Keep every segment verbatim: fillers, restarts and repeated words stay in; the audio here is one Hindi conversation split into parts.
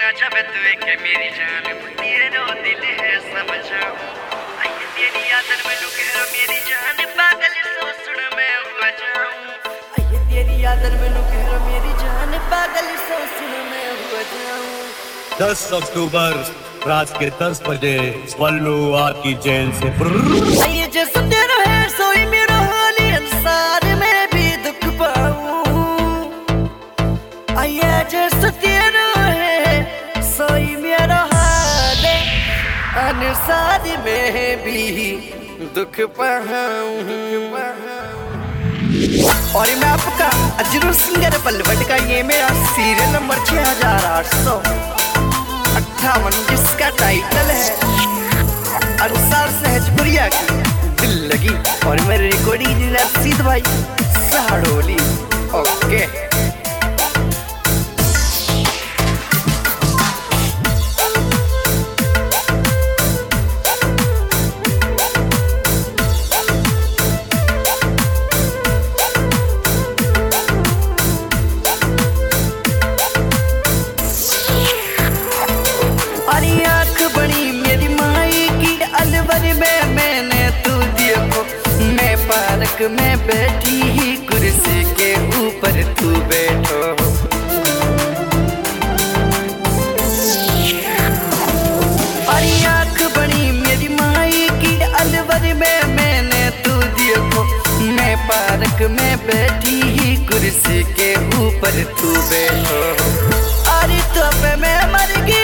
जब तू एक मेरी जान तेरो दिल है समझाऊं आइए तेरी यादन में लुकेरा मेरी जान पागल सोचण में हो जाऊं आइए तेरी यादन में लुकेरा मेरी जान पागल सोचण में हो जाऊं। दस अक्टूबर रात के दस बजे पल्लू आपकी जेल से आइए जैसे तेरा है सोई मेरा हाल इंसान में भी दुख पाऊं आइए जैसे तेरा है सोई मेरा हाल अनुसार में भी दुख पाऊं। और मैं आपका अजरू सिंगर बलवट का ये मेरा सीरियल नंबर छह हजार आठ सौ अट्ठावन जिसका टाइटल है अनुसार सहजपुरिया की दिल लगी और मेरे रिकॉर्डिंग इंजीनियर सीध भाई सहाड़ोली। ओके पार्क में बैठी ही कुर्सी के ऊपर तू बैठो और आँख बड़ी मेरी माई की अलवर में मैंने तू देखो मैं पार्क में बैठी ही कुर्सी के ऊपर तू बैठो अरे तो पे मैं मर गई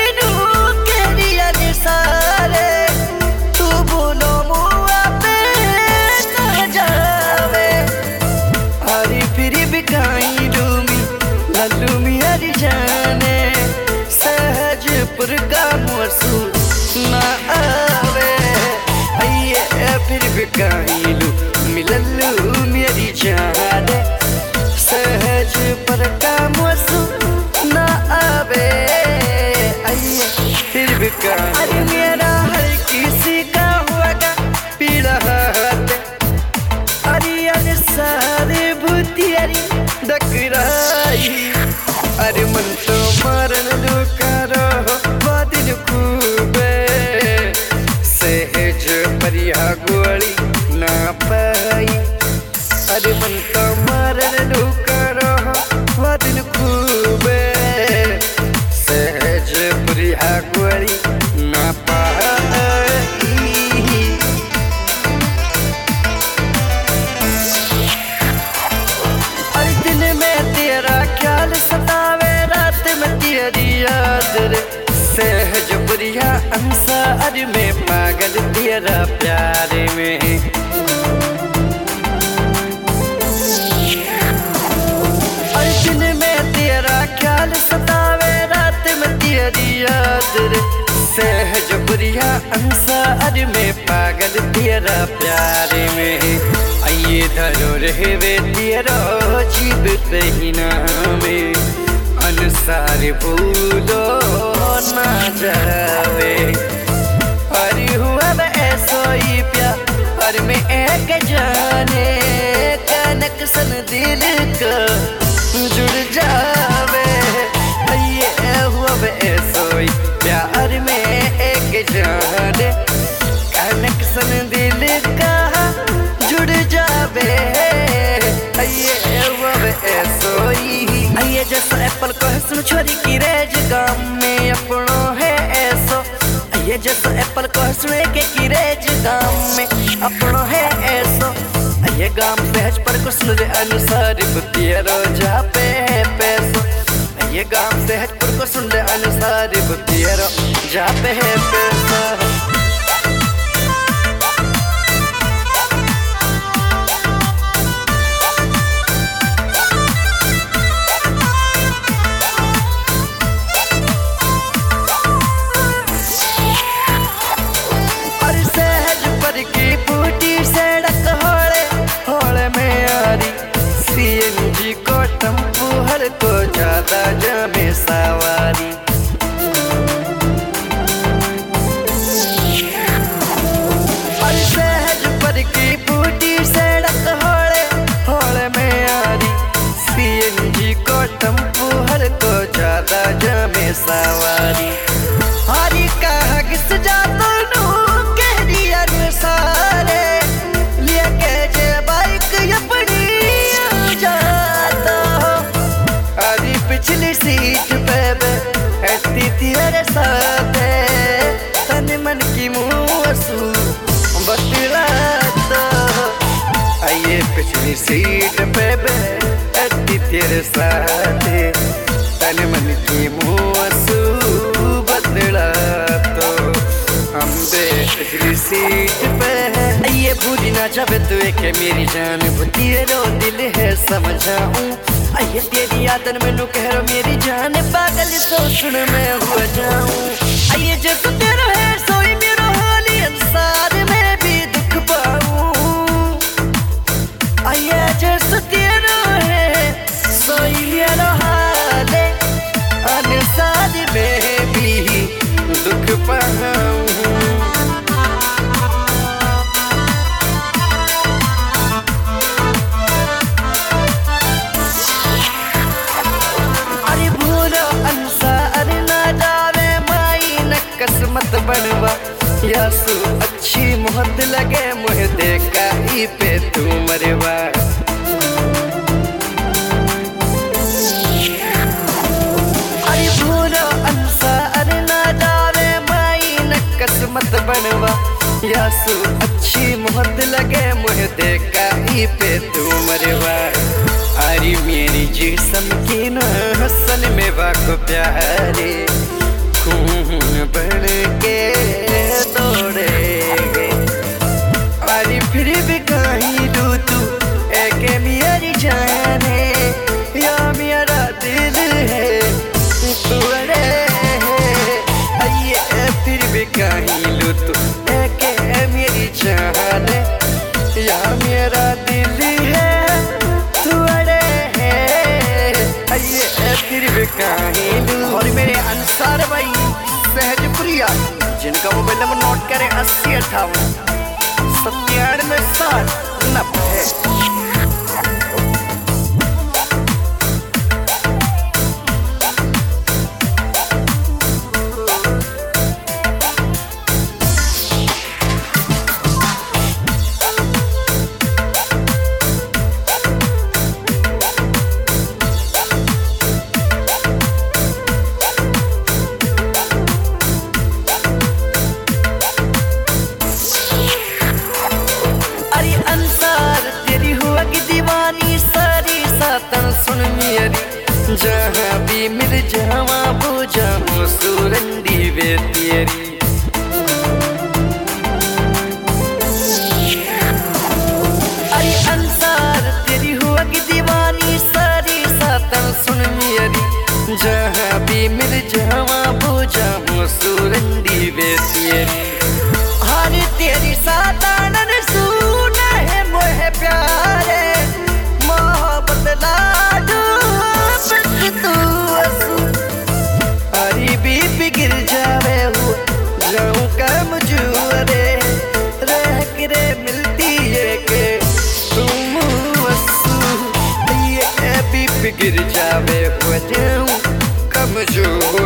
सारे तू बोलो मुआ पे न जावे अरे फिर भी कहीं डूमी लल्लू मेरी जाने सहजपुर का महसूस न आवे आइए फिर भी कहीं डूमी लल्लू मेरी जाने सहजपुर का महसूस न आवे आइए फिर भी अरे मेरा हर किसी का होगा पीड़ा हाथ अरे सारे भूतियारी डकराई अरे मन तो मारन लो करो बादिल खूबे सहज परिया गोली ना पाई अरे मन तो मारन लो करो बादिल खूबे सहज परिया गोली सहजपुरिया अंसार में पागल तेरा प्यार में और दिन में तेरा ख्याल सतावे रात में तेरी याद रे सहजपुरिया अंसार में पागल तेरा प्यार में आइए धरो रहे वे तेरा जीव तहीना में अनुसार भूलो ना जावे अरे हुआ ऐसो ही प्यार और में एक जाने कनक सन दिल का जुड़ जावे ये हुआ ऐसो ही प्यार में एक जाने कनक सन दिल का जुड़ जावे ये हुआ ऐसो ही आइए जैसा एप्पल को है सुन छोरी की रेज गाम में अपनों है ऐसो आइए जैसा एप्पल को है सुने के की रेज गाम में अपनों है ऐसो आइए गाम सहज पर को सुन रे अनुसार बुतियरो जहाँ पे है पैसो आइए गाम सहज पर को सुन रे अनुसार बुतियरो जहाँ पे है पैसो। को ज्यादा जमे सवारी और सहज पर की बूटी सड़क होड़े होड़े में आरी सीएनजी को टम्पू हर को ज्यादा जमे सवारी। सीट पे बैठती तेरे साथ तन मन की मुँह बतलाता। आइए पिछली सीट पे बैठती तेरे साथ तन मन की मुँह बतलाता। हम पिछली सीट पे ये भूली ना जावे तू एक मेरी जान तेरो दिल है समझाऊं। आइए तेरी यादन में नु कह रो मेरी जान पागल सोचने में हो जाऊं। आइए जब तू तेरा है सोई मेरो हाली अंसार में भी दुख पाऊं। आइए जब तू तेरा है सोई मेरो हाली अंसार में भी दुख पाऊं। किस्मत बनवा यासु अच्छी मोहत लगे मुझे देखा ही पे तू मरवा। अरे भूलो अंसार ना जावे माई न किस्मत बनवा यासु अच्छी मोहत लगे मुझे देखा ही पे तू मरवा। अरे मेरी जिस्म की न हसन में वाको प्यारे बढ़ के तोड़ेगे। अरे फिर भी कहीं लू तू एक मेरी जान है या मेरा दिल है तू अरे आइए फिर भी कहीं लू तू एक मेरी जान है या मेरा दिल है तू अरे आइए फिर भी कहीं लू। और मेरे अंसार भाई सहजप्रिया जिनका मोबाइल नंबर नोट करें अस्सी अट्ठावन सत्तानवे साठ नब्बे। सुन मेरी जहाँ भी मिल जावा पूजा सुरंदी वे तेरी। अरे अंसार तेरी हुआ की दीवानी सारी सातन सुन मेरी जहाँ भी मिल जावा पूजा सुरंदी वे तेरी। हर तेरी सातानन सुना है मोहे प्यारे मोहब्बत लाडू तू अरे भी बिगिर जावे हो जाऊं कमजोरे रह करे मिलती है के तुम वसू ये भी बिगिर जावे हो जाऊं कमजोर।